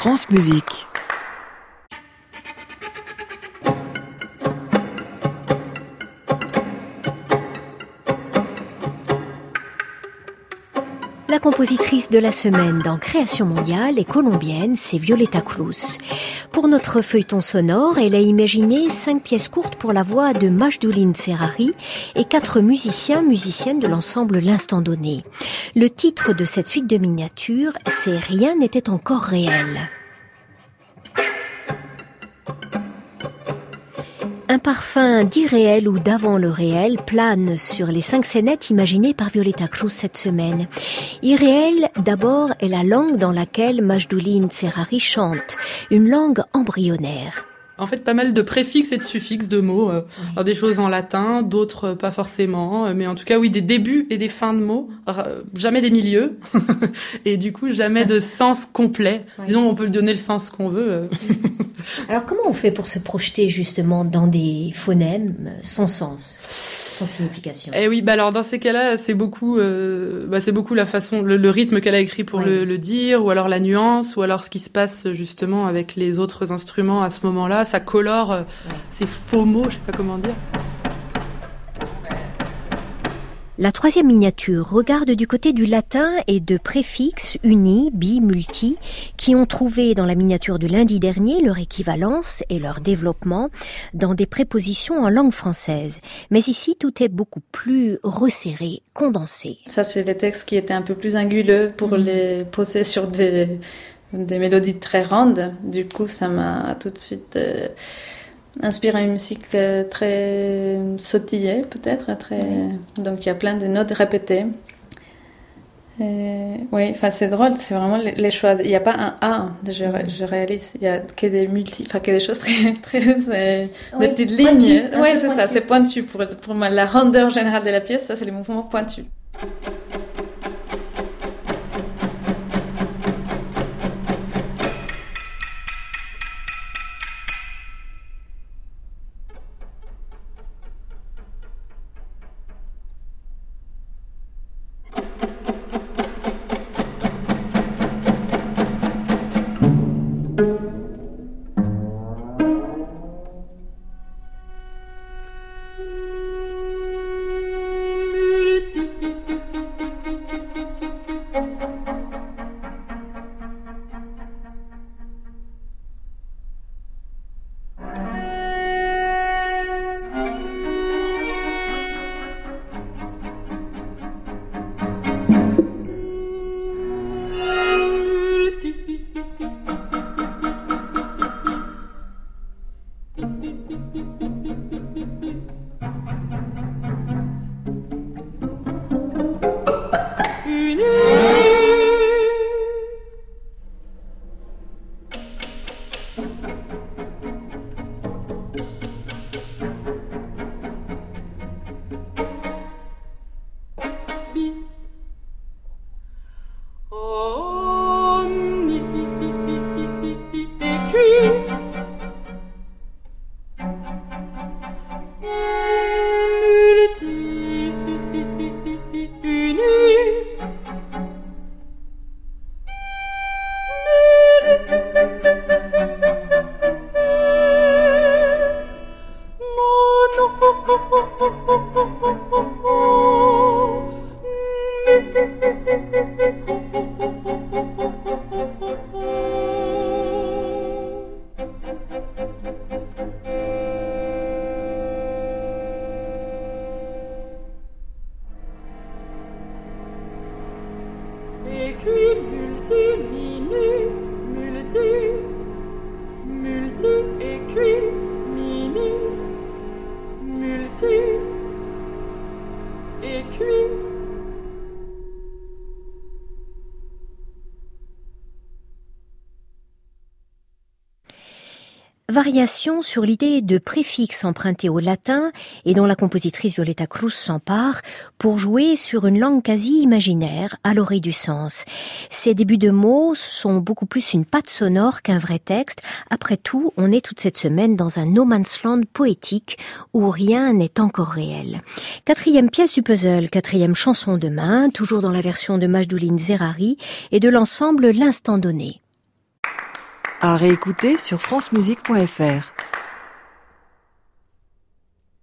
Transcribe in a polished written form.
France Musique. La compositrice de la semaine dans Création mondiale est colombienne, c'est Violeta Cruz. Pour notre feuilleton sonore, elle a imaginé 5 pièces courtes pour la voix de Majdoulin Serrari et 4 musiciennes de l'ensemble L'Instant Donné. Le titre de cette suite de miniatures, c'est Rien n'était encore réel. Un parfum d'irréel ou d'avant le réel plane sur les 5 scénettes imaginées par Violeta Cruz cette semaine. Irréel, d'abord, est la langue dans laquelle Majdoulin Serrari chante, une langue embryonnaire. En fait, pas mal de préfixes et de suffixes de mots. Alors des choses en latin, d'autres pas forcément. Mais en tout cas, oui, des débuts et des fins de mots. Jamais des milieux. Et du coup, jamais de sens complet. Ouais. Disons, on peut lui donner le sens qu'on veut. Alors, comment on fait pour se projeter justement dans des phonèmes sans sens, sans signification ? Eh oui, alors dans ces cas-là, c'est beaucoup la façon, le rythme qu'elle a écrit pour le dire, ou alors la nuance, ou alors ce qui se passe justement avec les autres instruments à ce moment-là. Ça colore ces faux mots, je sais pas comment dire. La 3e miniature regarde du côté du latin et de préfixes uni, bi, multi, qui ont trouvé dans la miniature de lundi dernier leur équivalence et leur développement dans des prépositions en langue française. Mais ici, tout est beaucoup plus resserré, condensé. Ça, c'est les textes qui étaient un peu plus anguleux pour les poser sur des mélodies très rondes. Du coup, ça m'a tout de suite inspiré une musique très sautillée, peut-être. Donc, il y a plein de notes répétées. Oui, c'est drôle, c'est vraiment les choix. Il n'y a pas un A, je réalise. Il n'y a que des que des choses des petites lignes. Oui, c'est ça, c'est pointu. Pour moi, la rondeur générale de la pièce, ça, c'est les mouvements pointus. Variation sur l'idée de préfixe emprunté au latin et dont la compositrice Violeta Cruz s'empare pour jouer sur une langue quasi imaginaire à l'orée du sens. Ces débuts de mots sont beaucoup plus une patte sonore qu'un vrai texte. Après tout, on est toute cette semaine dans un no man's land poétique où rien n'est encore réel. 4e pièce du puzzle, 4e chanson de main, toujours dans la version de Majdoulin Serrari et de l'ensemble L'Instant Donné. À réécouter sur francemusique.fr.